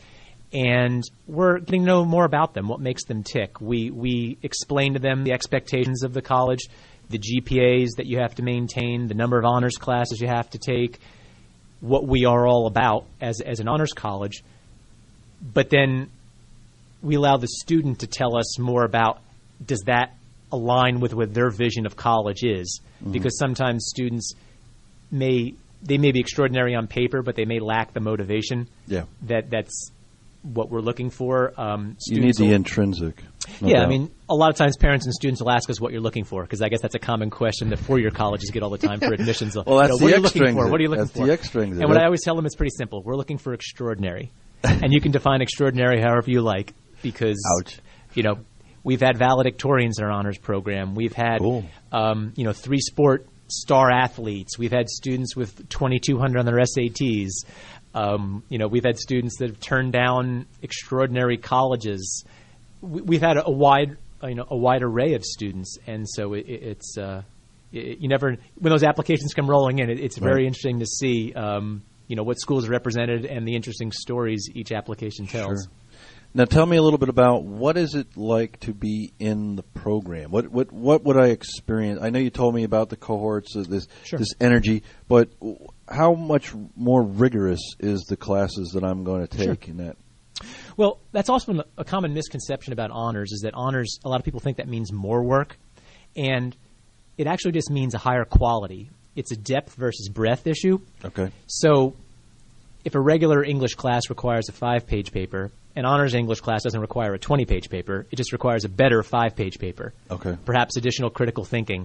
and we're getting to know more about them, what makes them tick. We explain to them the expectations of the college, the GPAs that you have to maintain, the number of honors classes you have to take, what we are all about as an honors college. But then we allow the student to tell us more about, does that align with what their vision of college is? Mm-hmm. Because sometimes students may be extraordinary on paper, but they may lack the motivation. Yeah, that's what we're looking for. You need the intrinsic. No doubt. I mean, a lot of times parents and students will ask us what you're looking for, because I guess that's a common question that four-year colleges get all the time for admissions. Well, that's the extra. What are you looking for? That's the extra. And what I always tell them is pretty simple. We're looking for extraordinary. And you can define extraordinary however you like, because, we've had valedictorians in our honors program. We've had, 3-sport star athletes. We've had students with 2,200 on their SATs. We've had students that have turned down extraordinary colleges. We've had a wide array of students, and so it's you never, when those applications come rolling in, it's very interesting to see what schools are represented and the interesting stories each application tells. Sure. Now, tell me a little bit about what is it like to be in the program. What would I experience? I know you told me about the cohorts, this energy, but how much more rigorous is the classes that I'm going to take in that? Well, that's also a common misconception about honors, is that honors, a lot of people think that means more work, and it actually just means a higher quality. It's a depth versus breadth issue. Okay. So if a regular English class requires a 5-page paper, an honors English class doesn't require a 20-page paper. It just requires a better 5-page paper. Okay. Perhaps additional critical thinking.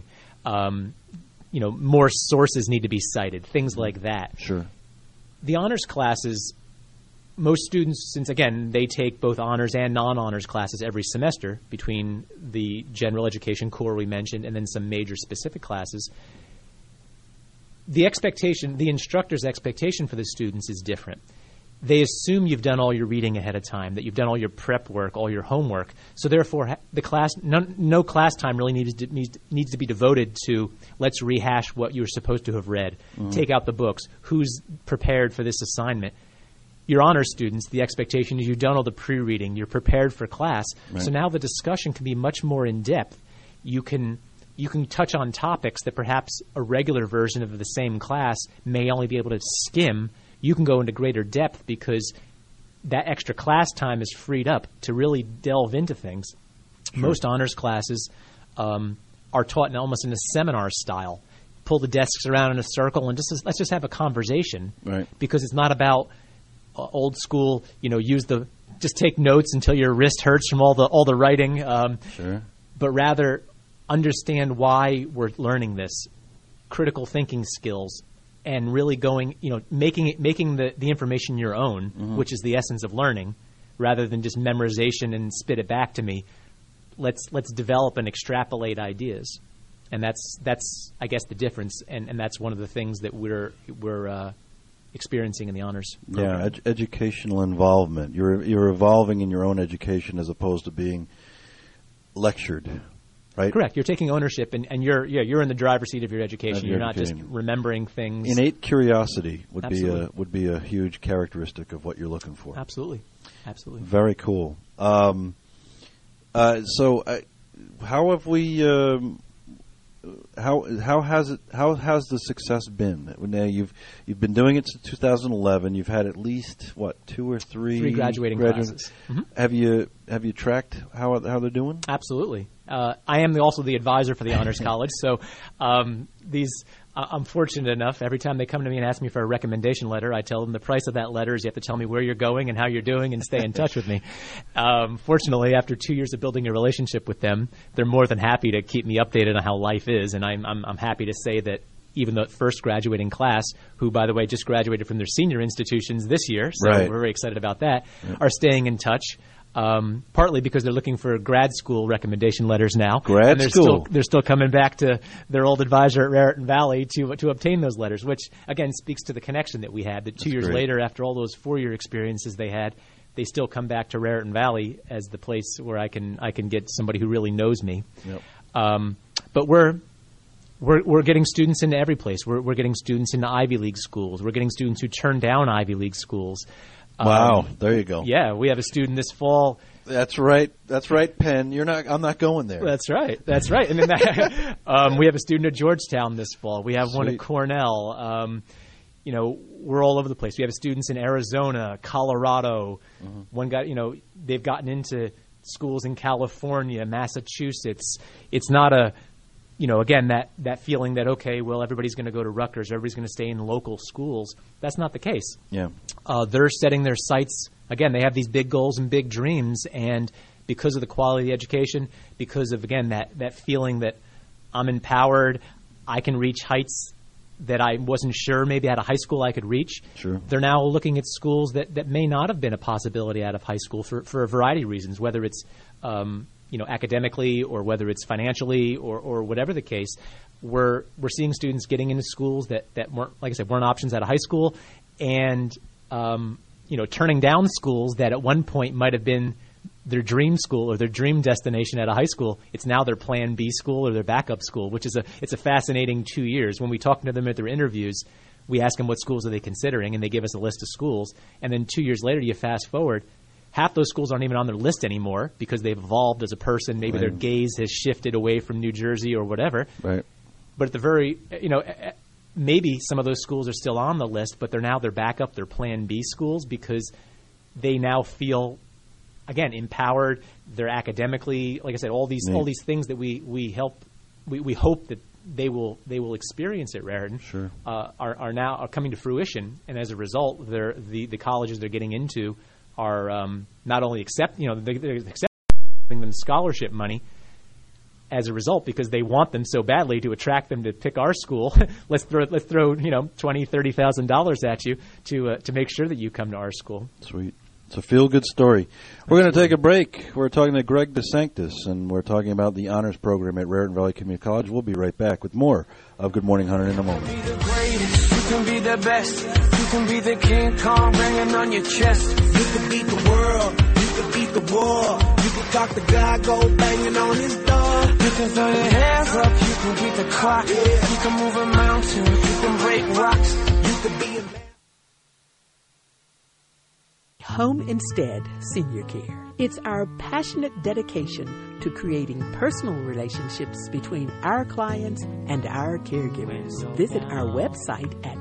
More sources need to be cited, things like that. Sure. The honors classes, most students, since, again, they take both honors and non-honors classes every semester between the general education core we mentioned and then some major specific classes, the instructor's expectation for the students is different. They assume you've done all your reading ahead of time, that you've done all your prep work, all your homework. So therefore, the class, no class time really needs to be devoted to, let's rehash what you were supposed to have read, take out the books, who's prepared for this assignment. Your honors students, the expectation is you've done all the pre-reading, you're prepared for class. Right. So now the discussion can be much more in-depth. You can touch on topics that perhaps a regular version of the same class may only be able to skim. You can go into greater depth because that extra class time is freed up to really delve into things. Sure. Most honors classes are taught almost in a seminar style. Pull the desks around in a circle and let's just have a conversation. Right. Because it's not about old school, just take notes until your wrist hurts from all the writing. Sure. But rather understand why we're learning this, critical thinking skills, and really making the information your own, which is the essence of learning, rather than just memorization and spit it back to me. Let's develop and extrapolate ideas, and that's I guess the difference, and that's one of the things that we're experiencing in the honors program. Yeah, educational involvement. You're evolving in your own education as opposed to being lectured. Right? Correct. You're taking ownership, and you're in the driver's seat of your education. You're not just remembering things. Innate curiosity would be a huge characteristic of what you're looking for. Absolutely. Very cool. So, how have we? How has the success been? Now you've been doing it since 2011. You've had at least 2 or 3 graduating classes. Mm-hmm. Have you tracked how they're doing? Absolutely. I am also the advisor for the Honors College, so I'm fortunate enough. Every time they come to me and ask me for a recommendation letter, I tell them the price of that letter is you have to tell me where you're going and how you're doing and stay in touch with me. Fortunately, after 2 years of building a relationship with them, they're more than happy to keep me updated on how life is, and I'm happy to say that even the first graduating class, who, by the way, just graduated from their senior institutions this year, so we're very excited about that, are staying in touch. Partly because they're looking for grad school recommendation letters now. They're still coming back to their old advisor at Raritan Valley to obtain those letters, which, again, speaks to the connection that we had. That 2 years later, after all those 4-year experiences they had, they still come back to Raritan Valley as the place where I can get somebody who really knows me. Yep. But we're getting students into every place. We're getting students into Ivy League schools. We're getting students who turn down Ivy League schools. Wow, there you go. Yeah, we have a student this fall. That's right, Penn. I'm not going there. That's right. And then we have a student at Georgetown this fall. We have one at Cornell. We're all over the place. We have students in Arizona, Colorado. Mm-hmm. One guy, they've gotten into schools in California, Massachusetts. It's not again, that feeling that, okay, well, everybody's going to go to Rutgers, everybody's going to stay in local schools. That's not the case. Yeah. They're setting their sights. Again, they have these big goals and big dreams, and because of the quality of the education, because of, again, that feeling that I'm empowered, I can reach heights that I wasn't sure maybe out of high school I could reach. Sure. They're now looking at schools that may not have been a possibility out of high school for a variety of reasons, whether it's academically or whether it's financially or whatever the case. We're seeing students getting into schools that weren't, like I said, weren't options out of high school, and turning down schools that at one point might have been their dream school or their dream destination out of high school. It's now their plan B school or their backup school, which is it's a fascinating 2 years. When we talk to them at their interviews, we ask them what schools are they considering, and they give us a list of schools. And then 2 years later, you fast forward, half those schools aren't even on their list anymore because they've evolved as a person. Maybe their gaze has shifted away from New Jersey or whatever. Right. But at the very, maybe some of those schools are still on the list, but they're now their backup, their plan B schools, because they now feel, again, empowered. They're academically, like I said, all these things that we hope that they will experience at Raritan. Sure. are now coming to fruition, and as a result, the colleges they're getting into are not only they're accepting them scholarship money as a result, because they want them so badly to attract them to pick our school. let's throw $20,000-$30,000 at you to make sure that you come to our school. Sweet. It's a feel-good story. We're going to take a break. We're talking to Greg DeSanctis, and we're talking about the honors program at Raritan Valley Community College. We'll be right back with more of Good Morning Hunter in a moment. You can be the best. You can be the King Kong banging on your chest. You can beat the world. You can beat the war. You can talk the guy, go banging on his door. You can throw your hands up. You can beat the clock. You can move a mountain. You can break rocks. You can be a man. Home Instead Senior Care. It's our passionate dedication to creating personal relationships between our clients and our caregivers. Visit our website at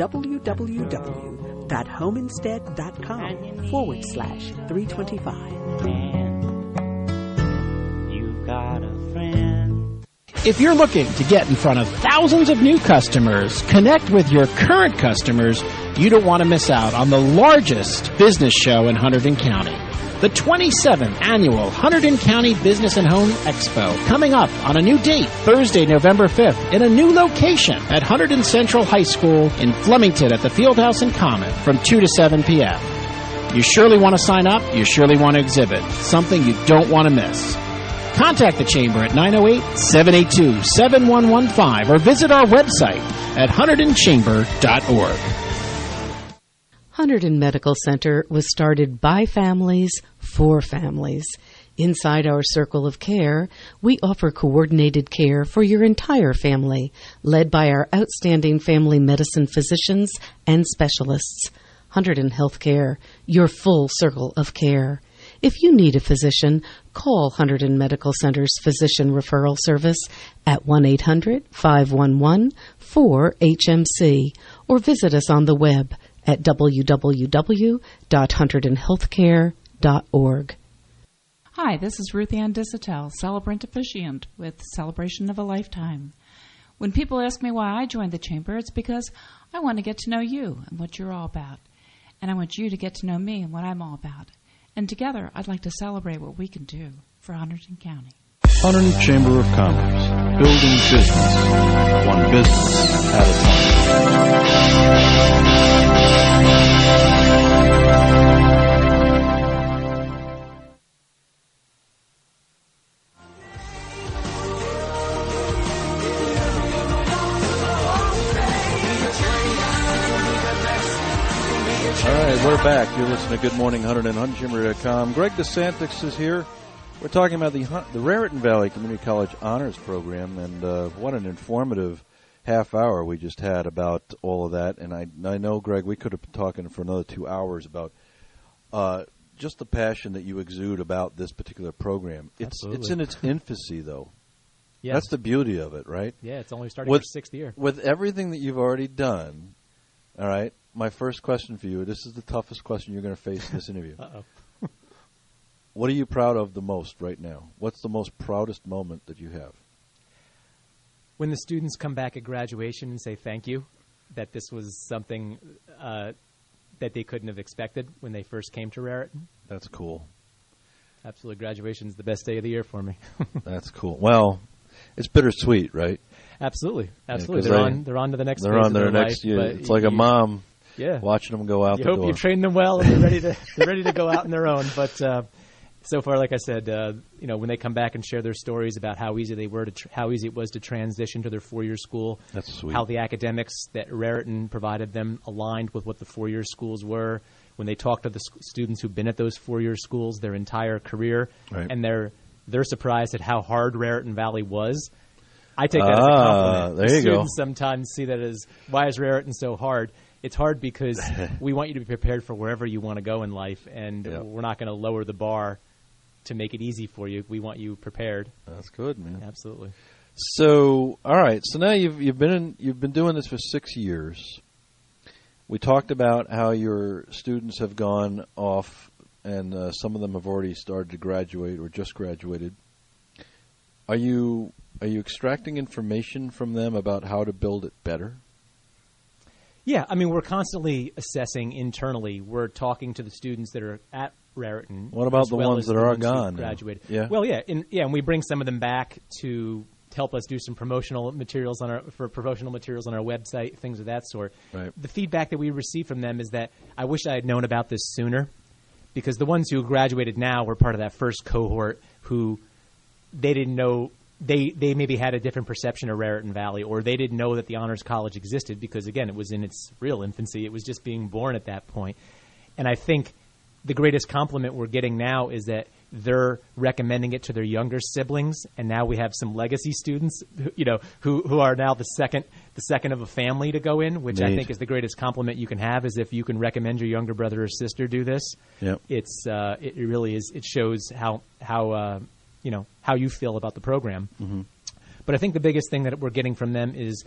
www.homeinstead.com/325. You've got a friend. If you're looking to get in front of thousands of new customers, connect with your current customers, you don't want to miss out on the largest business show in Hunterdon County. The 27th Annual Hunterdon County Business and Home Expo, coming up on a new date, Thursday, November 5th, in a new location at Hunterdon Central High School in Flemington at the Fieldhouse and Common from 2 to 7 p.m. You surely want to sign up. You surely want to exhibit. Something you don't want to miss. Contact the Chamber at 908-782-7115 or visit our website at HunterdonChamber.org. Hunterdon Medical Center was started by families for families. Inside our circle of care, we offer coordinated care for your entire family, led by our outstanding family medicine physicians and specialists. Hunterdon Healthcare, your full circle of care. If you need a physician, call Hunterdon Medical Center's Physician Referral Service at 1-800-511-4HMC or visit us on the web at www.hunterdonhealthcare.org. Hi, this is Ruth Ann Disotell, celebrant officiant with Celebration of a Lifetime. When people ask me why I joined the Chamber, it's because I want to get to know you and what you're all about. And I want you to get to know me and what I'm all about. And together, I'd like to celebrate what we can do for Hunterdon County. Hunterdon Chamber of Commerce, building business, one business at a All right, we're back. You're listening to Good Morning Hunterdon and HunterdonChamber.com. Greg DeSanctis is here. We're talking about the Raritan Valley Community College Honors Program, and what an informative half hour we just had about all of that. And I know, Greg, we could have been talking for another 2 hours about just the passion that you exude about this particular program. It's in its infancy, though. Yes. That's the beauty of it, right? Yeah, it's only starting its 6th year. With everything that you've already done, all right, my first question for you, this is the toughest question you're going to face in this interview. Uh-oh. What are you proud of the most right now? What's the most proudest moment that you have? When the students come back at graduation and say thank you, that this was something that they couldn't have expected when they first came to Raritan. That's cool. Absolutely. Graduation's the best day of the year for me. That's cool. Well, it's bittersweet, right? Absolutely. Absolutely. Yeah, they're on to the next They're phase on to their of their next life, year. but It's like a mom watching them go out the door. You hope you train them well and they're ready to go out on their own. But so far, like I said, when they come back and share their stories about how easy they were how easy it was to transition to their 4-year school, that's sweet. How the academics that Raritan provided them aligned with what the 4-year schools were. When they talk to the students who've been at those 4-year schools their entire career, right. and they're surprised at how hard Raritan Valley was. I take that as a compliment. There you Students sometimes see that as, why is Raritan so hard? It's hard because we want you to be prepared for wherever you want to go in life, and we're not going to lower the bar to make it easy for you. We want you prepared. That's good, man. Absolutely. So, all right. So now you've been doing this for 6 years. We talked about how your students have gone off, and some of them have already started to graduate or just graduated. Are you extracting information from them about how to build it better? Yeah, I mean, we're constantly assessing internally. We're talking to the students that are at Raritan. What about the ones that are gone? Graduated. Yeah. Well, and we bring some of them back to help us do some promotional materials on our website, things of that sort. Right. The feedback that we receive from them is that I wish I had known about this sooner, because the ones who graduated now were part of that first cohort who they didn't know. They maybe had a different perception of Raritan Valley, or they didn't know that the Honors College existed because, again, it was in its real infancy. It was just being born at that point. And I think the greatest compliment we're getting now is that they're recommending it to their younger siblings, and now we have some legacy students, who are now the second of a family to go in, which I think is the greatest compliment you can have, is if you can recommend your younger brother or sister do this. Yep. It really is. It shows how you feel about the program. Mm-hmm. But I think the biggest thing that we're getting from them is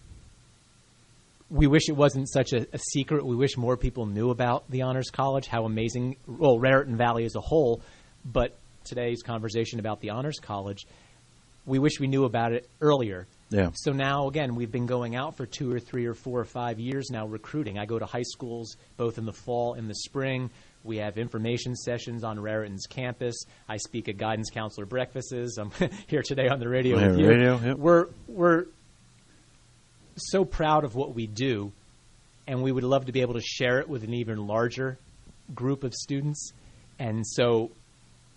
we wish it wasn't such a secret. We wish more people knew about the Honors College, how amazing, Raritan Valley as a whole, but today's conversation about the Honors College, we wish we knew about it earlier. Yeah. So now, again, we've been going out for 2 or 3 or 4 or 5 years now recruiting. I go to high schools both in the fall and the spring. We have information sessions on Raritan's campus. I speak at guidance counselor breakfasts. I'm here today on the radio with you. Yep. We're so proud of what we do, and we would love to be able to share it with an even larger group of students. And so